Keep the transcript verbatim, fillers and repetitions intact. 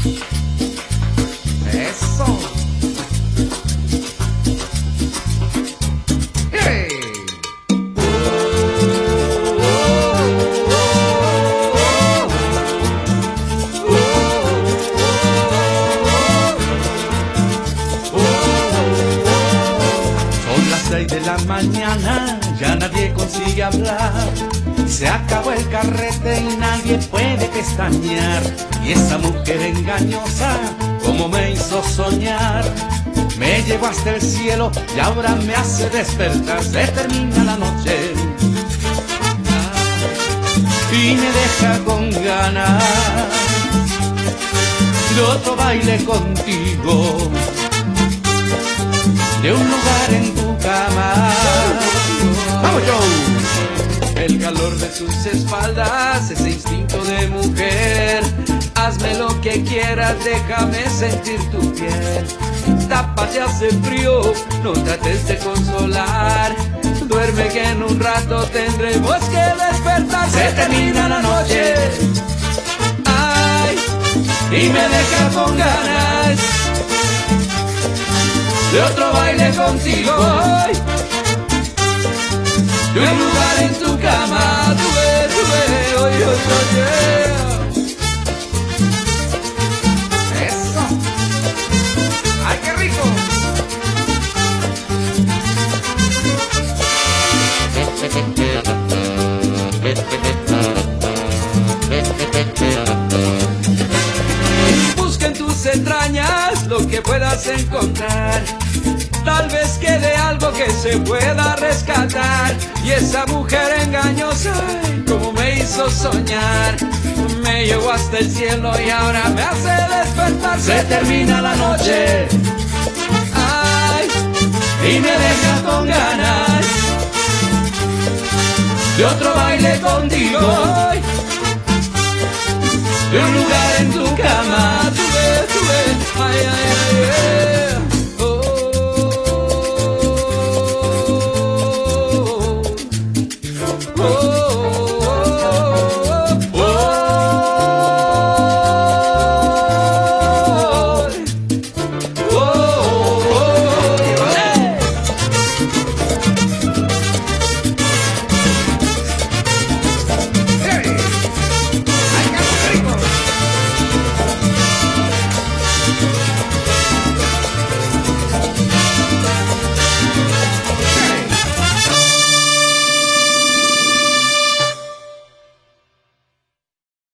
Eso. Hey. Son las seis de la mañana, ya nadie consigue hablar. Se acabó el carrete y nadie puede pestañear. Y esa mujer engañosa, como me hizo soñar, me llevó hasta el cielo y ahora me hace despertar. Se termina la noche y me deja con ganas de otro baile contigo, de un lugar en tu cama. ¡Vamos, Joe! El calor de tus espaldas, ese instinto de mujer. Hazme lo que quieras, déjame sentir tu piel. Tápate, hace frío, no trates de consolar. Duerme que en un rato tendremos que despertar. Se termina la noche, ay, y me deja con ganas de otro baile contigo. De un lugar en tu cama, tú ves, tú ves, oye, oye, oye. Eso. ¡Ay, qué rico! Busca en tus entrañas lo que puedas encontrar. Tal vez quede algo que se pueda rescatar. Y esa mujer engañosa, como me hizo soñar, me llevó hasta el cielo y ahora me hace despertar. Se termina la noche, ay, y me deja con ganas de otro baile contigo, de un lugar en tu cama. Tú ves, tú ves, ay, ay,